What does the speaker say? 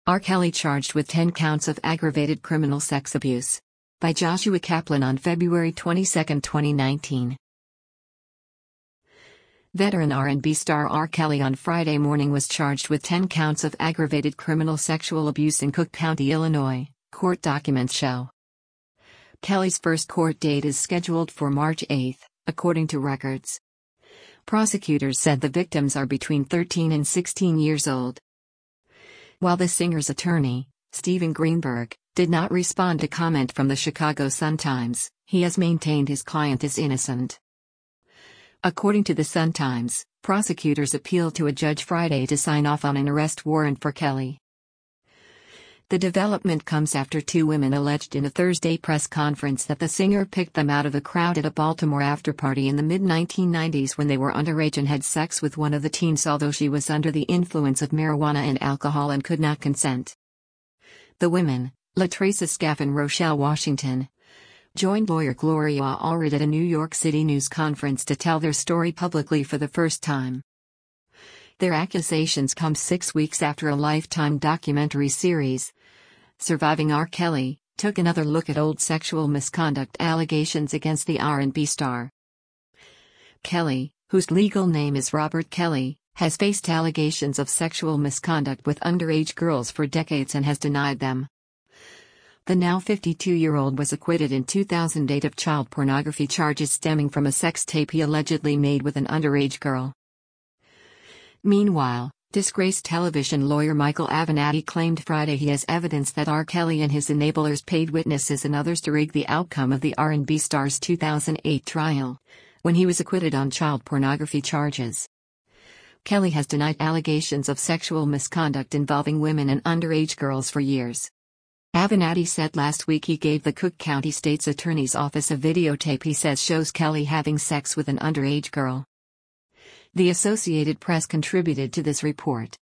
R. Kelly charged with 10 counts of aggravated criminal sex abuse. By Joshua Kaplan on February 22, 2019. Veteran R&B star R. Kelly on Friday morning was charged with 10 counts of aggravated criminal sexual abuse in Cook County, Illinois, court documents show. Kelly's first court date is scheduled for March 8, according to records. Prosecutors said the victims are between 13 and 16 years old. While the singer's attorney, Stephen Greenberg, did not respond to comment from the Chicago Sun-Times, he has maintained his client is innocent. According to the Sun-Times, prosecutors appealed to a judge Friday to sign off on an arrest warrant for Kelly. The development comes after two women alleged in a Thursday press conference that the singer picked them out of a crowd at a Baltimore afterparty in the mid-1990s when they were underage and had sex with one of the teens, although she was under the influence of marijuana and alcohol and could not consent. The women, LaTrace Scaff and Rochelle Washington, joined lawyer Gloria Allred at a New York City news conference to tell their story publicly for the first time. Their accusations come 6 weeks after a Lifetime documentary series, Surviving R. Kelly, took another look at old sexual misconduct allegations against the R&B star. Kelly, whose legal name is Robert Kelly, has faced allegations of sexual misconduct with underage girls for decades and has denied them. The now 52-year-old was acquitted in 2008 of child pornography charges stemming from a sex tape he allegedly made with an underage girl. Meanwhile, disgraced television lawyer Michael Avenatti claimed Friday he has evidence that R. Kelly and his enablers paid witnesses and others to rig the outcome of the R&B star's 2008 trial, when he was acquitted on child pornography charges. Kelly has denied allegations of sexual misconduct involving women and underage girls for years. Avenatti said last week he gave the Cook County State's Attorney's Office a videotape he says shows Kelly having sex with an underage girl. The Associated Press contributed to this report.